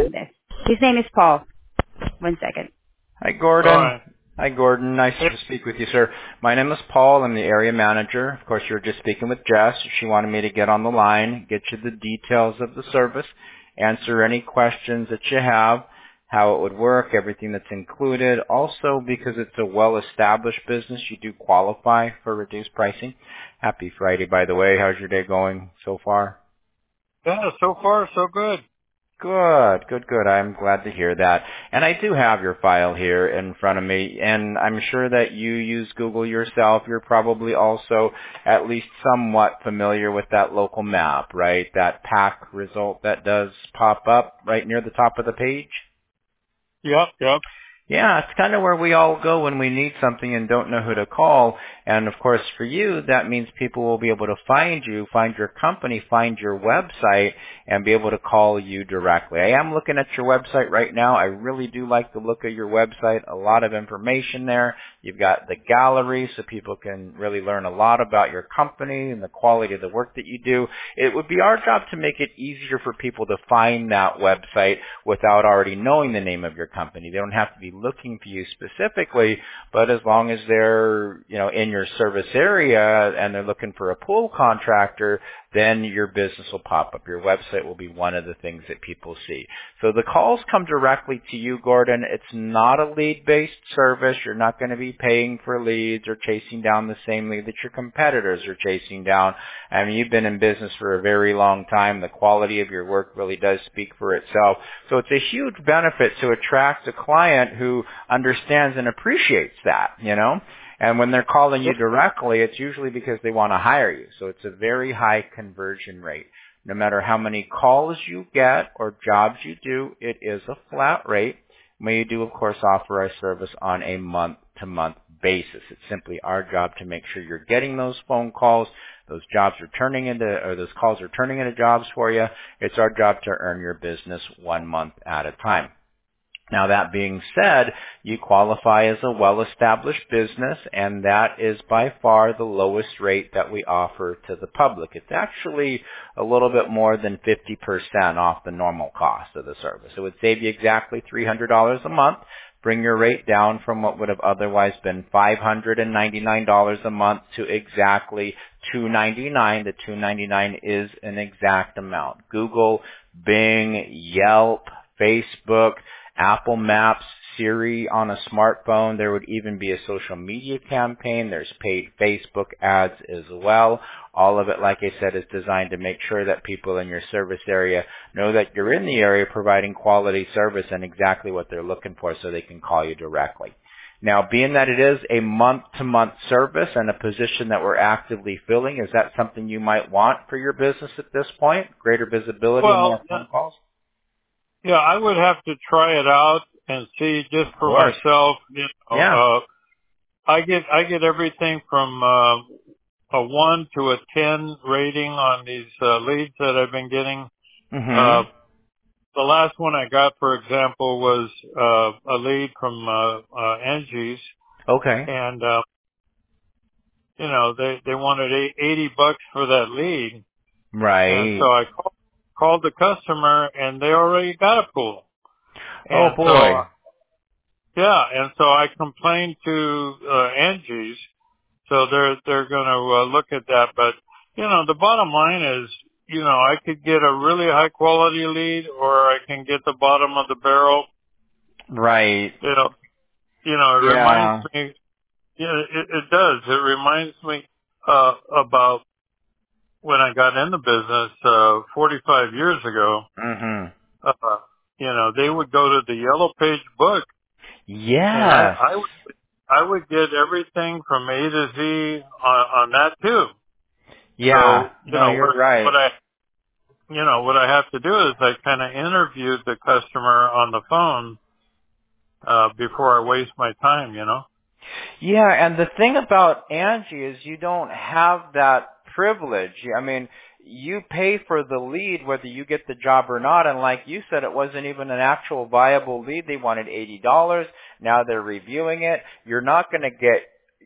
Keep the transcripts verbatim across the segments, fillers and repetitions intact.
goodness. His name is Paul. One second. Hi, Gordon. Hi. Hi, Gordon. Nice to speak with you, sir. My name is Paul. I'm the area manager. Of course, you were just speaking with Jess. She wanted me to get on the line, get you the details of the service, answer any questions that you have, how it would work, everything that's included. Also, because it's a well-established business, you do qualify for reduced pricing. Happy Friday, by the way. How's your day going so far? Yeah, so far so good. Good, good, good. I'm glad to hear that. And I do have your file here in front of me, and I'm sure that you use Google yourself. You're probably also at least somewhat familiar with that local map, right? That pack result that does pop up right near the top of the page. Yep, yep. Yeah, it's kind of where we all go when we need something and don't know who to call. And of course, for you, that means people will be able to find you, find your company, find your website, and be able to call you directly. I am looking at your website right now. I really do like the look of your website. A lot of information there. You've got the gallery so people can really learn a lot about your company and the quality of the work that you do. It would be our job to make it easier for people to find that website without already knowing the name of your company. They don't have to be looking for you specifically, but as long as they're, you know, in your service area and they're looking for a pool contractor, then your business will pop up. Your website will be one of the things that people see. So the calls come directly to you, Gordon. It's not a lead-based service. You're not going to be paying for leads or chasing down the same lead that your competitors are chasing down. I mean, you've been in business for a very long time. The quality of your work really does speak for itself. So it's a huge benefit to attract a client who understands and appreciates that, you know. And when they're calling you directly, it's usually because they want to hire you. So it's a very high conversion rate. No matter how many calls you get or jobs you do, it is a flat rate. We do, of course, offer our service on a month-to-month basis. It's simply our job to make sure you're getting those phone calls, those jobs are turning into, or those calls are turning into jobs for you. It's our job to earn your business one month at a time. Now, that being said, you qualify as a well-established business, and that is by far the lowest rate that we offer to the public. It's actually a little bit more than fifty percent off the normal cost of the service. It would save you exactly three hundred dollars a month, bring your rate down from what would have otherwise been five hundred ninety-nine dollars a month to exactly two hundred ninety-nine dollars. The two hundred ninety-nine dollars is an exact amount. Google, Bing, Yelp, Facebook, Apple Maps, Siri on a smartphone. There would even be a social media campaign. There's paid Facebook ads as well. All of it, like I said, is designed to make sure that people in your service area know that you're in the area providing quality service and exactly what they're looking for so they can call you directly. Now, being that it is a month-to-month service and a position that we're actively filling, is that something you might want for your business at this point? Greater visibility and Well, more phone calls? yeah, I would have to try it out and see just for myself. You know, yeah. uh, I get I get everything from uh, a one to a ten rating on these uh, leads that I've been getting. Mm-hmm. Uh, the last one I got, for example, was uh, a lead from uh, uh, Angie's. Okay. And uh, you know, they they wanted eighty bucks for that lead. Right. And so I called, called the customer, and they already got a pool. And oh boy. So, yeah, and so I complained to uh, Angie's, so they're they're going to uh, look at that. But you know, the bottom line is, you know, I could get a really high quality lead, or I can get the bottom of the barrel. Right. You know, you know, it yeah. reminds me. Yeah, it, it does. It reminds me uh, about when I got in the business uh, forty-five years ago. Mm-hmm. Uh, you know, they would go to the Yellow Page book. Yeah. And I, I would, I would get everything from A to Z on, on that too. Yeah. So, you no, know, you're what, right. what I, you know, what I have to do is I kind of interviewed the customer on the phone, uh, before I waste my time, you know? Yeah. And the thing about Angie is you don't have that privilege. I mean, you pay for the lead whether you get the job or not, and like you said, it wasn't even an actual viable lead. They wanted eighty dollars. Now they're reviewing it. You're not going to get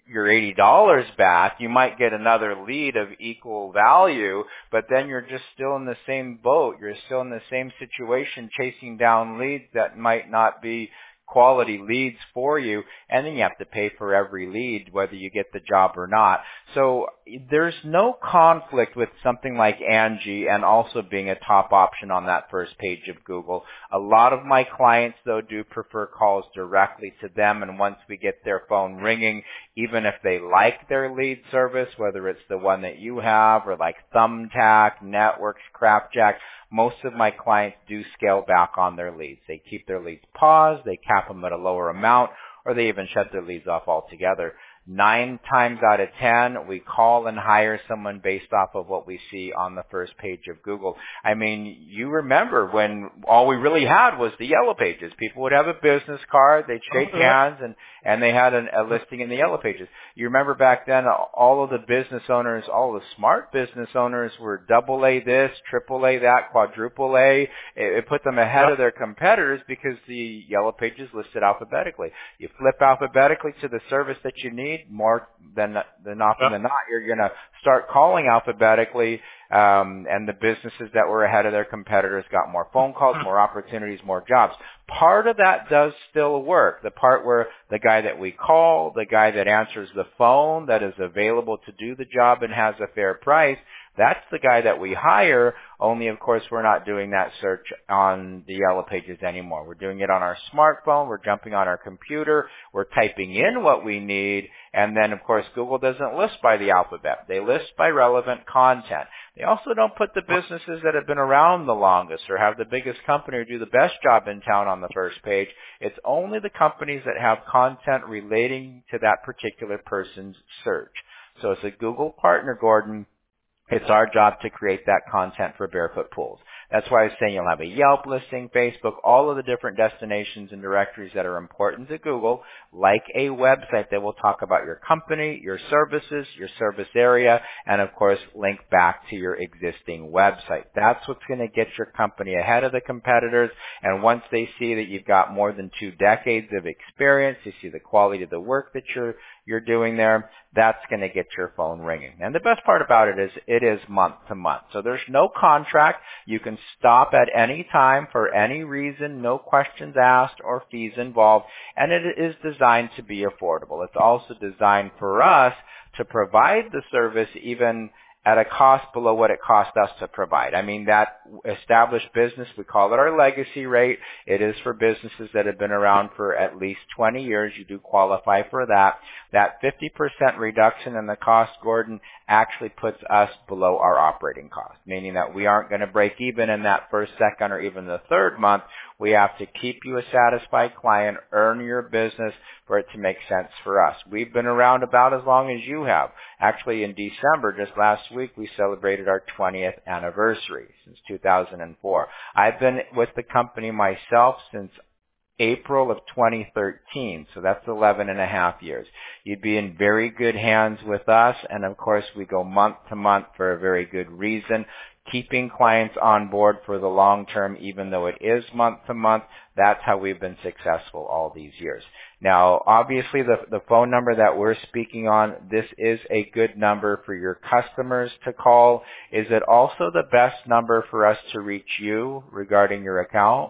your eighty dollars back. You might get another lead of equal value, but then you're just still in the same boat. You're still in the same situation, chasing down leads that might not be quality leads for you, and then you have to pay for every lead whether you get the job or not. So there's no conflict with something like Angie and also being a top option on that first page of Google. A lot of my clients, though, do prefer calls directly to them, and once we get their phone ringing, even if they like their lead service, whether it's the one that you have or like Thumbtack, Networks, Crapjack, most of my clients do scale back on their leads. They keep their leads paused, they cap them at a lower amount, or they even shut their leads off altogether. Nine times out of ten, we call and hire someone based off of what we see on the first page of Google. I mean, you remember when all we really had was the Yellow Pages. People would have a business card, they'd shake hands, and, and they had an, a listing in the Yellow Pages. You remember back then, all of the business owners, all the smart business owners were double A this, triple A that, quadruple A. It, it put them ahead of their competitors because the Yellow Pages listed alphabetically. You flip alphabetically to the service that you need, more than than often than not, you're going to start calling alphabetically, um, and the businesses that were ahead of their competitors got more phone calls, more opportunities, more jobs. Part of that does still work. The part where the guy that we call, the guy that answers the phone, that is available to do the job and has a fair price, that's the guy that we hire, only of course we're not doing that search on the Yellow Pages anymore. We're doing it on our smartphone, we're jumping on our computer, we're typing in what we need, and then of course Google doesn't list by the alphabet. They list by relevant content. They also don't put the businesses that have been around the longest or have the biggest company or do the best job in town on the first page. It's only the companies that have content relating to that particular person's search. So it's a Google partner, Gordon. It's our job to create that content for Barefoot Pools. That's why I was saying you'll have a Yelp listing, Facebook, all of the different destinations and directories that are important to Google, like a website that will talk about your company, your services, your service area, and of course link back to your existing website. That's what's going to get your company ahead of the competitors, and once they see that you've got more than two decades of experience, they see the quality of the work that you're you're doing there, that's going to get your phone ringing. And the best part about it is it is month to month. So there's no contract. You can stop at any time for any reason, no questions asked or fees involved, and it is designed to be affordable. It's also designed for us to provide the service even at a cost below what it cost us to provide. I mean, that established business, we call it our legacy rate. It is for businesses that have been around for at least twenty years. You do qualify for that. That fifty percent reduction in the cost, Gordon, actually puts us below our operating cost, meaning that we aren't going to break even in that first, second, or even the third month. We have to keep you a satisfied client, earn your business for it to make sense for us. We've been around about as long as you have. Actually, in December, just last week, we celebrated our twentieth anniversary since two thousand four. I've been with the company myself since April of twenty thirteen, so that's eleven and a half years. You'd be in very good hands with us, and of course, we go month to month for a very good reason. Keeping clients on board for the long term, even though it is month to month, that's how we've been successful all these years. Now, obviously, the, the phone number that we're speaking on, this is a good number for your customers to call. Is it also the best number for us to reach you regarding your account?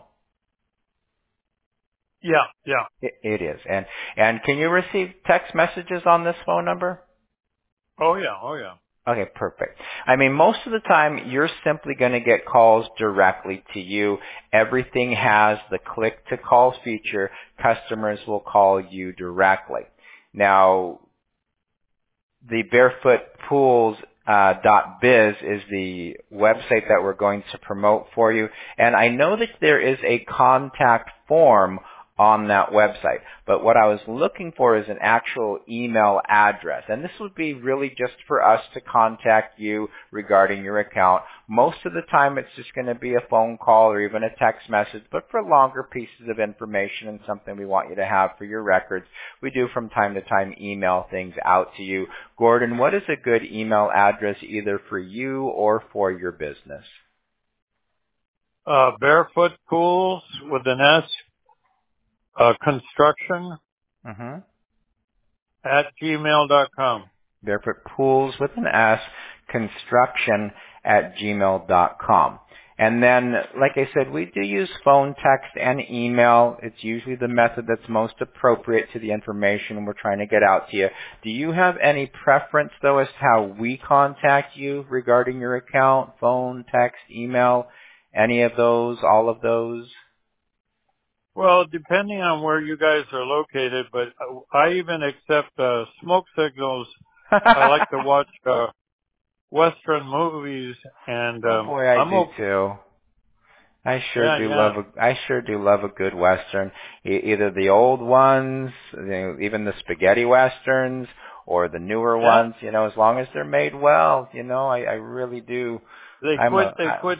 Yeah, yeah. It, it is. And, and can you receive text messages on this phone number? Oh, yeah, oh, yeah. Okay, perfect. I mean, most of the time, you're simply going to get calls directly to you. Everything has the click-to-call feature. Customers will call you directly. Now, the Barefoot Pools uh, dot biz is the website that we're going to promote for you. And I know that there is a contact form on that website. But what I was looking for is an actual email address. And this would be really just for us to contact you regarding your account. Most of the time it's just going to be a phone call or even a text message, but for longer pieces of information and something we want you to have for your records, we do from time to time email things out to you. Gordon, what is a good email address either for you or for your business? Uh, Barefoot Pools with an S. Uh, construction Mm-hmm. at gmail dot com. Barefoot Pools with an S, construction at gmail dot com. And then, like I said, we do use phone, text, and email. It's usually the method that's most appropriate to the information we're trying to get out to you. Do you have any preference, though, as to how we contact you regarding your account? Phone, text, email, any of those, all of those? Well, depending on where you guys are located, but I even accept uh, smoke signals. I like to watch uh, Western movies, and Oh um, boy, I I'm do okay. too. I sure Yeah, do yeah, love a, I sure do love a good Western. E- either the old ones, you know, even the spaghetti Westerns, or the newer yeah. ones, you know, as long as they're made well, you know, I, I really do. They I'm quit. a, They I, quit.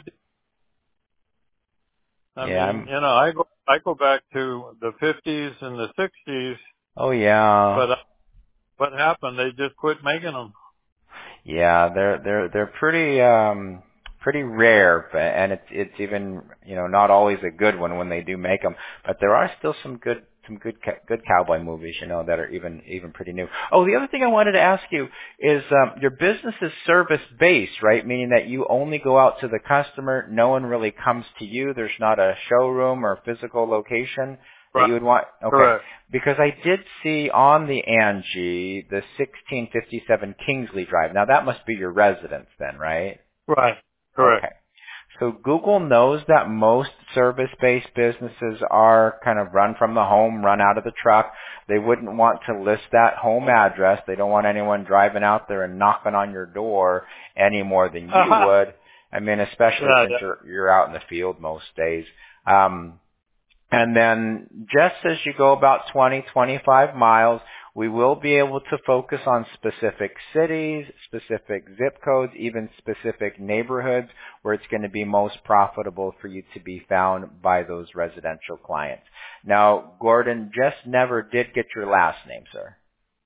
I yeah, mean, I'm, you know, I go. I go back to the fifties and the sixties, oh yeah. but uh, what happened? They just quit making them. Yeah, they're they're they're pretty um pretty rare, but- and it's it's even you know not always a good one when they do make them. But there are still some good some good ca- good cowboy movies, you know, that are even even pretty new. Oh, the other thing I wanted to ask you is um, your business is service based, right? Meaning that you only go out to the customer. No one really comes to you. There's not a showroom or physical location that Right. you would want. Okay. Correct. Because I did see on the Angie the sixteen fifty-seven Kingsley Drive. Now that must be your residence then, right? Right. Correct. Okay. So Google knows that most service-based businesses are kind of run from the home, run out of the truck. They wouldn't want to list that home address. They don't want anyone driving out there and knocking on your door any more than you Uh-huh. would. I mean, especially Yeah. since Yeah. you're you're out in the field most days. Um, and then just as you go about twenty, twenty-five miles, we will be able to focus on specific cities, specific zip codes, even specific neighborhoods where it's going to be most profitable for you to be found by those residential clients. Now, Gordon just never did get your last name, sir.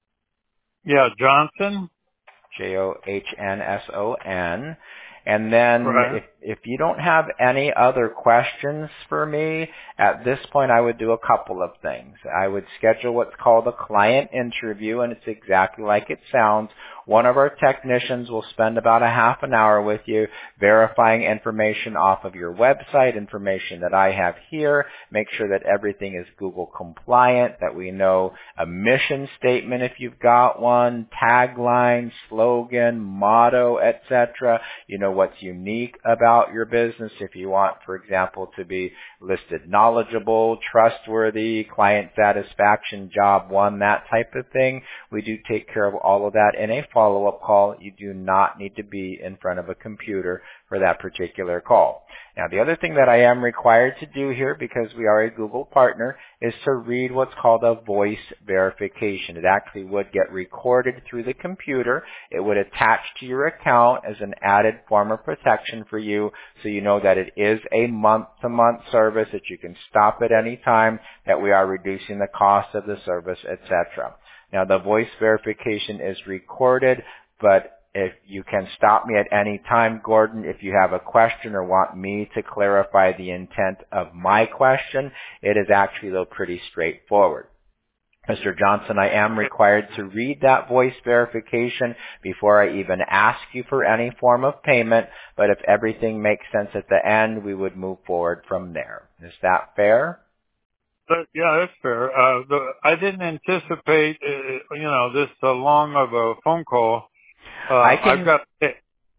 Yeah. Johnson. J O H N S O N. And then Right. if if you don't have any other questions for me, at this point I would do a couple of things. I would schedule what's called a client interview, and it's exactly like it sounds. One of our technicians will spend about a half an hour with you verifying information off of your website, information that I have here, make sure that everything is Google compliant, that we know a mission statement if you've got one, tagline, slogan, motto, et cetera. You know what's unique about your business if you want, for example, to be listed knowledgeable, trustworthy, client satisfaction, job one, that type of thing. We do take care of all of that in a follow-up call. You do not need to be in front of a computer for that particular call. Now, the other thing that I am required to do here, because we are a Google partner, is to read what's called a voice verification. It actually would get recorded through the computer. It would attach to your account as an added form of protection for you, so you know that it is a month-to-month service, that you can stop at any time, that we are reducing the cost of the service, et cetera. Now, the voice verification is recorded, but if you can stop me at any time, Gordon, if you have a question or want me to clarify the intent of my question, it is actually, though, pretty straightforward. Mister Johnson, I am required to read that voice verification before I even ask you for any form of payment, but if everything makes sense at the end, we would move forward from there. Is that fair? But, yeah, that's fair. Uh, the, I didn't anticipate, uh, you know, this uh, long of a phone call. Uh, I I've can, got, to,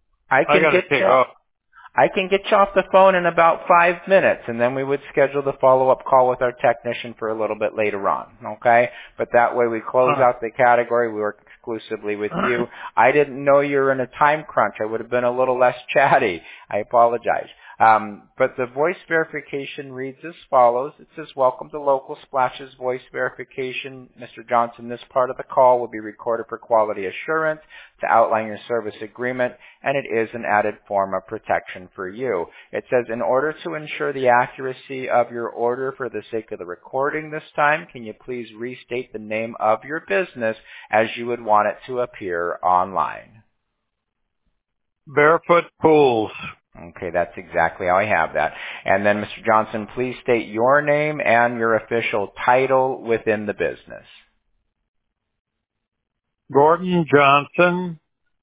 I I can got to get take you. off. I can get you off the phone in about five minutes, and then we would schedule the follow-up call with our technician for a little bit later on, okay? But that way we close Uh, out the category. We work exclusively with you. I didn't know you were in a time crunch. I would have been a little less chatty. I apologize. Um, but the voice verification reads as follows. It says, welcome to Local Splash's voice verification. Mister Johnson, this part of the call will be recorded for quality assurance to outline your service agreement, and it is an added form of protection for you. It says, in order to ensure the accuracy of your order for the sake of the recording this time, can you please restate the name of your business as you would want it to appear online? Barefoot Pools. Okay, that's exactly how I have that. And then, Mister Johnson, please state your name and your official title within the business. Gordon Johnson,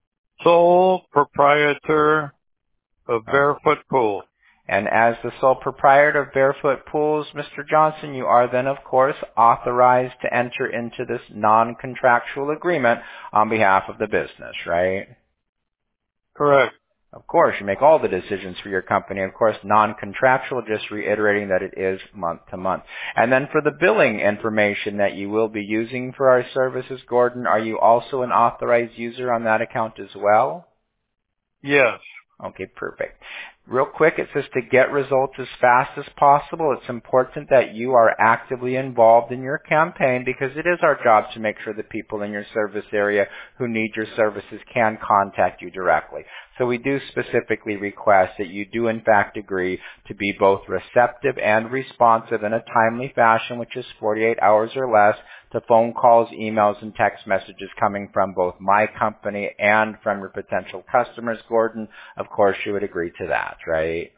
sole proprietor of Oh. Barefoot Pool. And as the sole proprietor of Barefoot Pools, Mister Johnson, you are then, of course, authorized to enter into this non-contractual agreement on behalf of the business, right? Correct. Of course, you make all the decisions for your company. Of course, non-contractual, just reiterating that it is month to month. And then for the billing information that you will be using for our services, Gordon, are you also an authorized user on that account as well? Yes. Okay, perfect. Real quick, it says to get results as fast as possible, it's important that you are actively involved in your campaign because it is our job to make sure that people in your service area who need your services can contact you directly. So we do specifically request that you do in fact agree to be both receptive and responsive in a timely fashion, which is forty-eight hours or less, to phone calls, emails, and text messages coming from both my company and from your potential customers, Gordon. Of course, you would agree to that, right?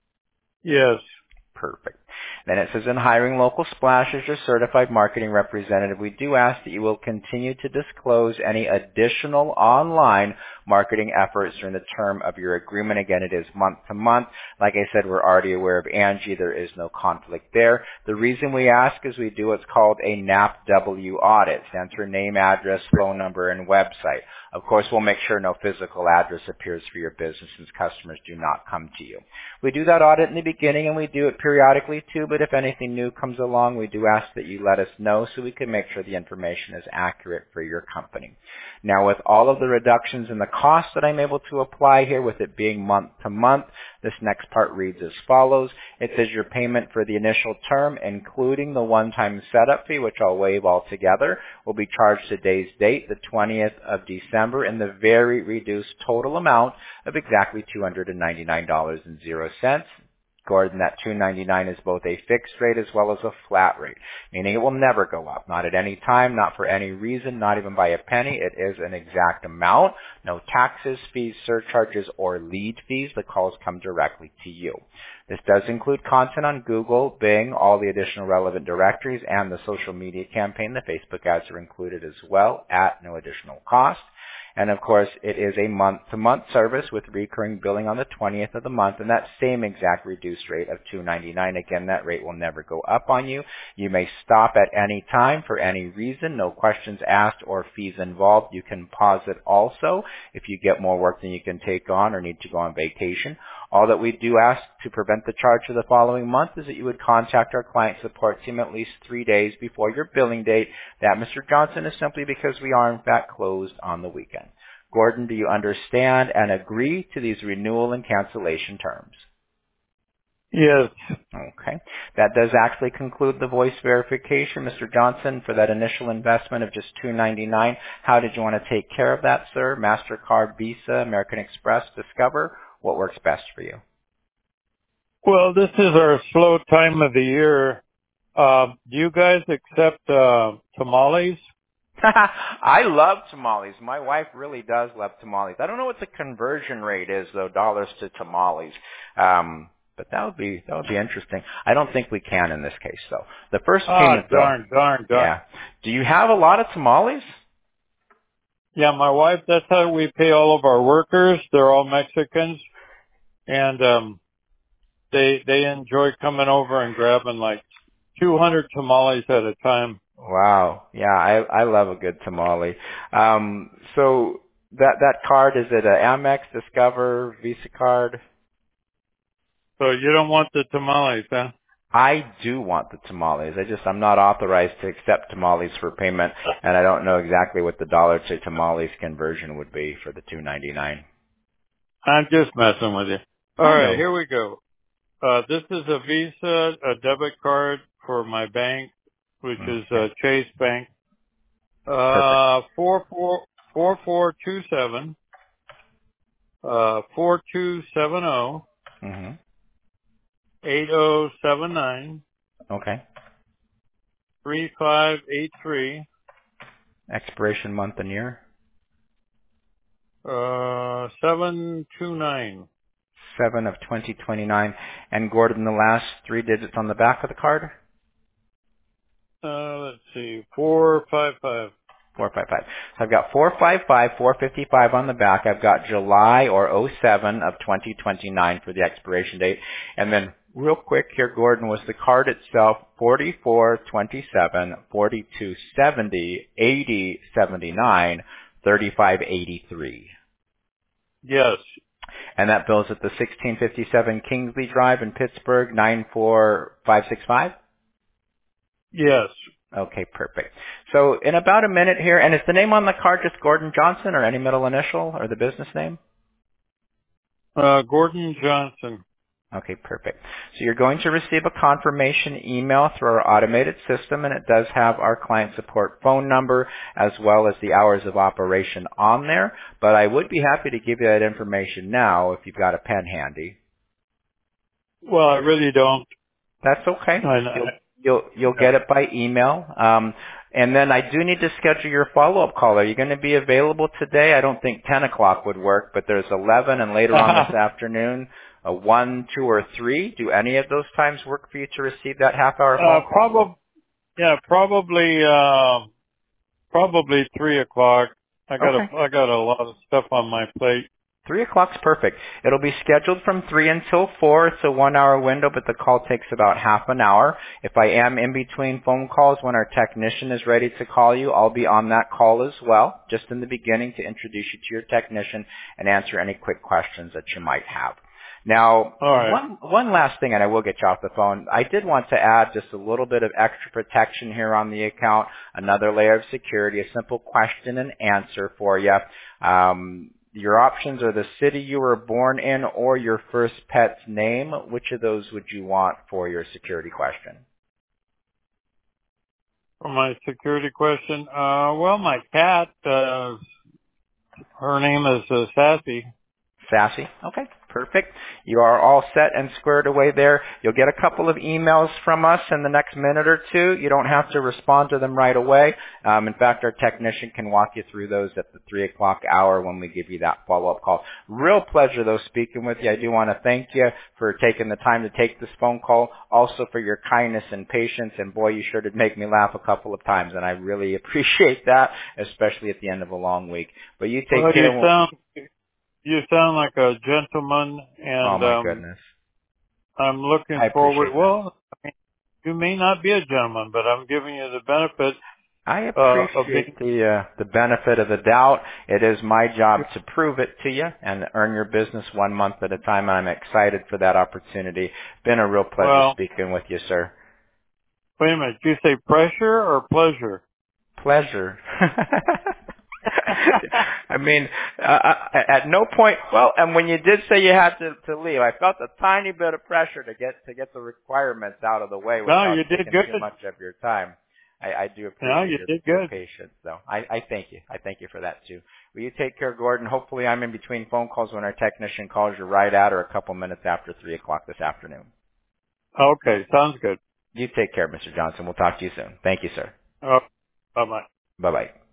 Yes. Perfect. Then it says in hiring Local Splash as your certified marketing representative, we do ask that you will continue to disclose any additional online marketing efforts during the term of your agreement. Again, it is month to month. Like I said, we're already aware of Angie. There is no conflict there. The reason we ask is we do what's called a N A P W audit. Stands for name, address, phone number, and website. Of course, we'll make sure no physical address appears for your business since customers do not come to you. We do that audit in the beginning and we do it periodically too, but if anything new comes along, we do ask that you let us know so we can make sure the information is accurate for your company. Now, with all of the reductions in the cost that I'm able to apply here, with it being month to month, this next part reads as follows. It says your payment for the initial term, including the one-time setup fee, which I'll waive altogether, will be charged today's date, the twentieth of December, in the very reduced total amount of exactly two hundred ninety-nine dollars and zero cents. Gordon, that two hundred ninety-nine dollars is both a fixed rate as well as a flat rate, meaning it will never go up, not at any time, not for any reason, not even by a penny. It is an exact amount. No taxes, fees, surcharges, or lead fees. The calls come directly to you. This does include content on Google, Bing, all the additional relevant directories, and the social media campaign. The Facebook ads are included as well at no additional cost. And of course, it is a month-to-month service with recurring billing on the twentieth of the month, and that same exact reduced rate of two hundred ninety-nine dollars. Again, that rate will never go up on you. You may stop at any time for any reason. No questions asked or fees involved. You can pause it also if you get more work than you can take on or need to go on vacation. All that we do ask to prevent the charge for the following month is that you would contact our client support team at least three days before your billing date. That, Mister Johnson, is simply because we are in fact closed on the weekend. Gordon, do you understand and agree to these renewal and cancellation terms? Yes. Okay. That does actually conclude the voice verification. Mister Johnson, for that initial investment of just two hundred ninety-nine dollars, how did you want to take care of that, sir? MasterCard, Visa, American Express, Discover? What works best for you? Well, this is our slow time of the year. Uh, do you guys accept uh, tamales? I love tamales. My wife really does love tamales. I don't know what the conversion rate is, though, dollars to tamales. Um, but that would be that would be interesting. I don't think we can in this case, though. The first Ah, payment, though. darn, darn, darn. Yeah. Do you have a lot of tamales? Yeah, my wife, that's how we pay all of our workers. They're all Mexicans. And um they they enjoy coming over and grabbing like two hundred tamales at a time. Wow. Yeah, I I love a good tamale. Um, so that that card, is it a Amex, Discover, Visa card? So you don't want the tamales, huh? I do want the tamales. I just, I'm not authorized to accept tamales for payment, and I don't know exactly what the dollar to tamales conversion would be for the two ninety-nine. I'm just messing with you. All I right, know. here we go. Uh, this is a Visa, a debit card for my bank, which is Okay. uh, Chase Bank. Perfect. Uh, four four four four two seven, uh, four two seven zero, hmm eight zero seven nine, Okay. three five eight three, Expiration month and year? uh, seven two nine. seven of twenty twenty-nine. And Gordon, the last three digits on the back of the card? Uh, let's see, four five five. four five five. So I've got four five five, four fifty-five on the back. I've got July or oh seven of twenty twenty-nine for the expiration date. And then real quick here, Gordon, was the card itself forty-four twenty-seven, forty-two seventy, eighty seventy-nine, thirty-five eighty-three. Yes. And that bill's at the sixteen fifty-seven Kingsley Drive in Pittsburgh, nine four five six five? Yes. Okay, perfect. So in about a minute here, and is the name on the card just Gordon Johnson or any middle initial or the business name? Uh, Gordon Johnson. Okay, perfect. So you're going to receive a confirmation email through our automated system, and it does have our client support phone number as well as the hours of operation on there. But I would be happy to give you that information now if you've got a pen handy. Well, I really don't. That's okay. I, You'll you'll, you'll yeah. get it by email. Um, and then I do need to schedule your follow-up call. Are you going to be available today? I don't think ten o'clock would work, but there's eleven and later on this afternoon, a one, two, or three. Do any of those times work for you to receive that half-hour phone Uh, call? probably, yeah, probably, uh, probably three o'clock. I got Okay. a, I got a lot of stuff on my plate. Three o'clock's perfect. It'll be scheduled from three until four. It's a one-hour window, but the call takes about half an hour. If I am in between phone calls when our technician is ready to call you, I'll be on that call as well, just in the beginning to introduce you to your technician and answer any quick questions that you might have. Now, All right. one one last thing, and I will get you off the phone. I did want to add just a little bit of extra protection here on the account, another layer of security, a simple question and answer for you. Um, your options are the city you were born in or your first pet's name. Which of those would you want for your security question? For my security question, uh, well, my cat, uh, her name is uh, Sassy. Sassy. Okay, perfect. You are all set and squared away there. You'll get a couple of emails from us in the next minute or two. You don't have to respond to them right away. Um, in fact, our technician can walk you through those at the three o'clock hour when we give you that follow-up call. Real pleasure, though, speaking with you. I do want to thank you for taking the time to take this phone call, also for your kindness and patience. And, boy, you sure did make me laugh a couple of times, and I really appreciate that, especially at the end of a long week. But you take Well, care. you And we'll, sound, you sound like a gentleman, oh, and my um, goodness. I'm looking I forward. appreciate that. Well, I mean, you may not be a gentleman, but I'm giving you the benefit I uh, of being. appreciate the uh, the benefit of the doubt. It is my job to prove it to you and earn your business one month at a time. I'm excited for that opportunity. Been a real pleasure Well, speaking with you, sir. wait a minute. Did you say pressure or pleasure? Pleasure. I mean, uh, at no point. Well, and when you did say you had to, to leave, I felt a tiny bit of pressure to get to get the requirements out of the way No, without you did taking good. too much of your time. I, I do No, appreciate you your, did your good. patience, though. I, I thank you. I thank you for that too. Will you take care, Gordon? Hopefully, I'm in between phone calls when our technician calls you right at or a couple minutes after three o'clock this afternoon. Okay, sounds good. You take care, Mister Johnson. We'll talk to you soon. Thank you, sir. Oh, bye bye. Bye bye.